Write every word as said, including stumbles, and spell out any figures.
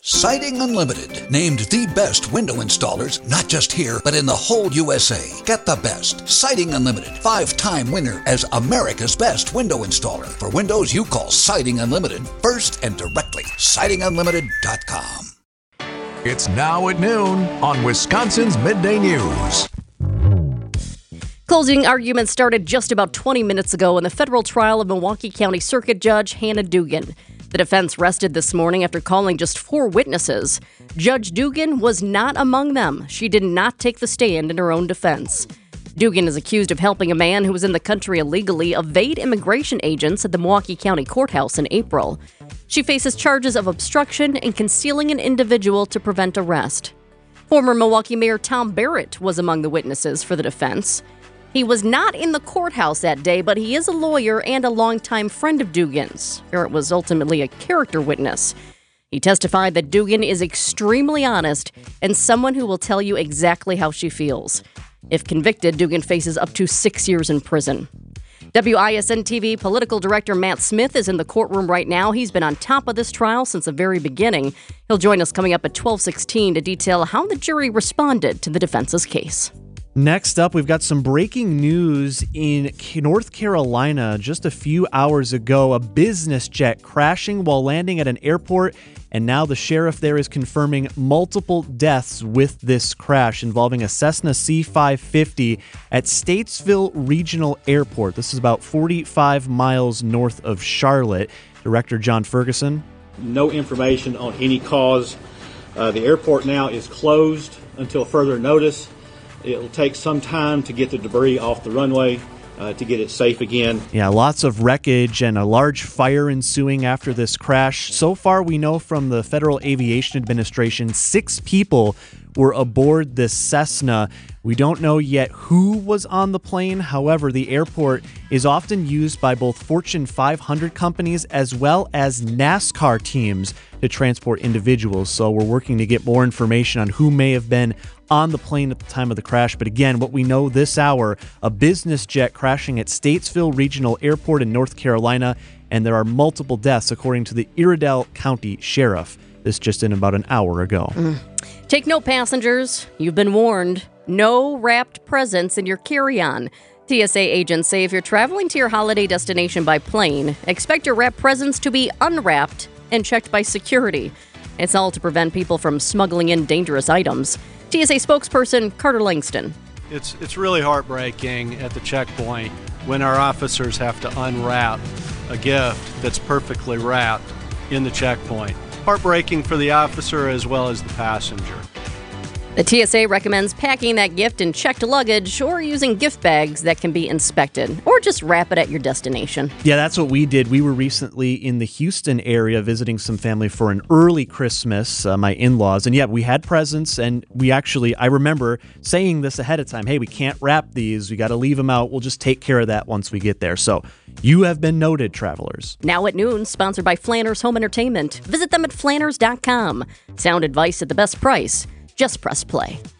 Siding Unlimited, named the best window installers, not just here, but in the whole U S A. Get the best. Siding Unlimited, five-time winner as America's best window installer. For windows you call Siding Unlimited first and directly. siding unlimited dot com. It's now at noon on Wisconsin's Midday News. Closing arguments started just about twenty minutes ago in the federal trial of Milwaukee County Circuit Judge Hannah Dugan. The defense rested this morning after calling just four witnesses. Judge Dugan was not among them. She did not take the stand in her own defense. Dugan is accused of helping a man who was in the country illegally evade immigration agents at the Milwaukee County Courthouse in April. She faces charges of obstruction and concealing an individual to prevent arrest. Former Milwaukee Mayor Tom Barrett was among the witnesses for the defense. He was not in the courthouse that day, but he is a lawyer and a longtime friend of Dugan's. Barrett was ultimately a character witness. He testified that Dugan is extremely honest and someone who will tell you exactly how she feels. If convicted, Dugan faces up to six years in prison. W I S N T V political director Matt Smith is in the courtroom right now. He's been on top of this trial since the very beginning. He'll join us coming up at twelve sixteen to detail how the jury responded to the defense's case. Next up, we've got some breaking news in North Carolina. Just a few hours ago, a business jet crashing while landing at an airport, and now the sheriff there is confirming multiple deaths with this crash involving a Cessna C five fifty at Statesville Regional Airport. This is about forty-five miles north of Charlotte. Director John Ferguson. No information on any cause. Uh, the airport now is closed until further notice. It'll take some time to get the debris off the runway uh, to get it safe again. Yeah, lots of wreckage and a large fire ensuing after this crash. So far, we know from the Federal Aviation Administration, six people were aboard this Cessna. We don't know yet who was on the plane. However, the airport is often used by both Fortune five hundred companies as well as NASCAR teams to transport individuals. So we're working to get more information on who may have been on the plane at the time of the crash. But again, what we know this hour, a business jet crashing at Statesville Regional Airport in North Carolina, and there are multiple deaths according to the Iredell County Sheriff. This just in about an hour ago. Mm. Take note, passengers. You've been warned. No wrapped presents in your carry-on. T S A agents say if you're traveling to your holiday destination by plane, expect your wrapped presents to be unwrapped and checked by security. It's all to prevent people from smuggling in dangerous items. T S A spokesperson Carter Langston. It's it's really heartbreaking at the checkpoint when our officers have to unwrap a gift that's perfectly wrapped in the checkpoint. Heartbreaking for the officer as well as the passenger. The T S A recommends packing that gift in checked luggage or using gift bags that can be inspected, or just wrap it at your destination. Yeah, that's what we did. We were recently in the Houston area visiting some family for an early Christmas, uh, my in-laws, and yeah, we had presents, and we actually, I remember saying this ahead of time, hey, we can't wrap these, we got to leave them out, we'll just take care of that once we get there. So you have been noted, travelers. Now at noon, sponsored by Flanners Home Entertainment. Visit them at flanners dot com. Sound advice at the best price. Just press play.